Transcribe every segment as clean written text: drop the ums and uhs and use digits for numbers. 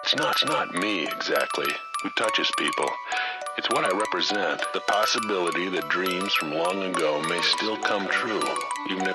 It's not me exactly who touches people. It's what I represent. The possibility that dreams from long ago may still come true, even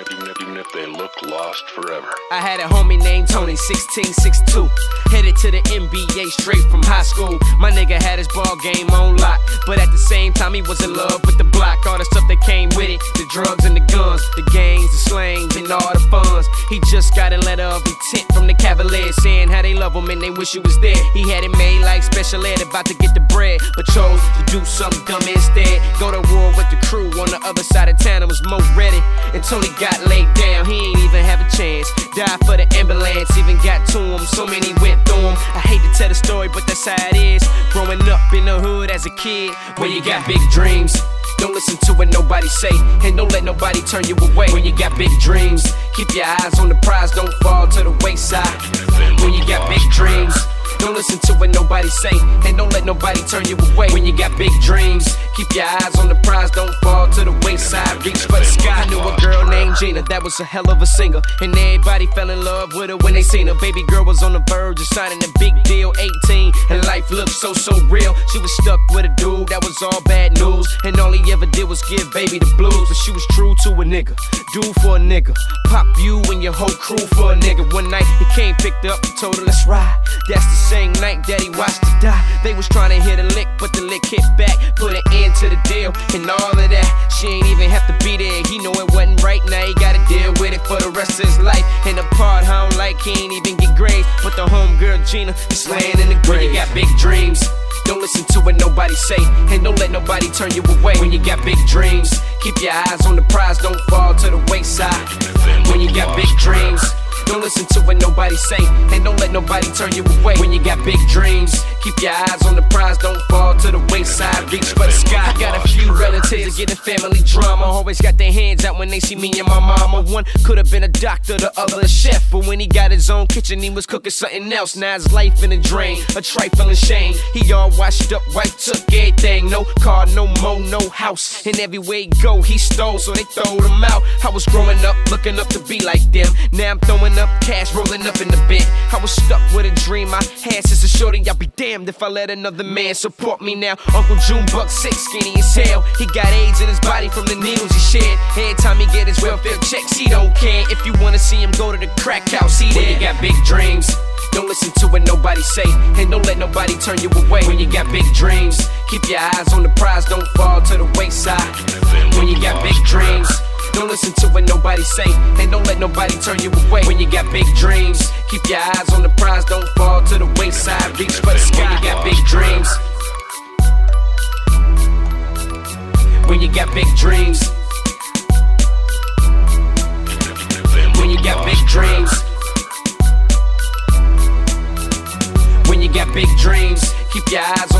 if they look lost forever. I had a homie named Tony, 16'6'2", headed to the NBA straight from high school. My nigga had his ball game on lock, but at the same time he was in love with the block. All the stuff that came with it, the drugs and the guns, the gangs, the slangs, and all the funds. He just got a letter of intent from the Cavaliers saying how they love him and they wish he was there. He had it made like special ed, about to get the bread, but chose to do something dumb instead. Go to war with the crew on the other side of town and was more ready. And Tony got laid down, he ain't even have a chance. Died for the ambulance, even got to him, so many went through him. I hate to tell the story, but that's how it is. Growing up in the hood as a kid, when you got big dreams, don't listen to what nobody say, and don't let nobody turn you away. When you got big dreams, keep your eyes on the prize, don't fall to the wayside. When you got big dreams, don't listen to what nobody say, and don't let nobody turn you away. When you got big dreams, keep your eyes on the prize, don't fall to the wayside. Reach for the sky. I knew a girl named Gina, that was a hell of a singer, and everybody fell in love with her when they seen her. Baby girl was on the verge of signing a big deal, 18, and life looked so real. She was stuck with a dude that was all bad news, and all he ever did was give baby the blues. But she was true to a nigga, dude for a nigga, pop you and your whole crew for a nigga. One night he came, picked up, and told her let's ride. That's the same night that he watched her die. They was trying to hit a lick, but the lick hit back, put an end to the deal, and all of that. She ain't even have to be there. He know it wasn't right, now he gotta deal with it for the rest of his life. And the part I don't like, he ain't even get grades, but the homegirl Gina is laying in the grave. When you got big dreams, don't listen to what nobody say, and don't let nobody turn you away. When you got big dreams, keep your eyes on the prize, don't fall to the wayside. When you got big dreams, don't listen to what nobody say, and don't let nobody turn you away. When you got big dreams, keep your eyes on the prize, don't fall to the wayside. Reach for the sky. I got a few relatives getting family drama, always got their hands out when they see me and my mama. One could have been a doctor, the other a chef, but when he got his own kitchen, he was cooking something else. Now his life in a drain, a trifling shame. He all washed up, wife took everything. No car, no mo, no house, and everywhere he go, he stole, so they throwed him out. I was growing up, looking up to be like them. Now I'm throwing up cash, rolling up in the bit. I was stuck with a dream I had since a shorty. I'll be damned if I let another man support me now. Uncle June buck 6, skinny as hell. He got AIDS in his body from the needles he shed. Every time he get his welfare checks, he don't care. If you wanna see him go to the crack house, he there. When you got big dreams, don't listen to what nobody say, and don't let nobody turn you away. When you got big dreams, keep your eyes on the prize, don't fall to the wayside. When you got big dreams, don't listen to what nobody say, and don't let nobody turn you away. When you got big dreams, keep your eyes on the prize, don't fall to the wayside. Reach for the sky. When you got big dreams, when you got big dreams, when you got big dreams, when you got big dreams, keep your eyes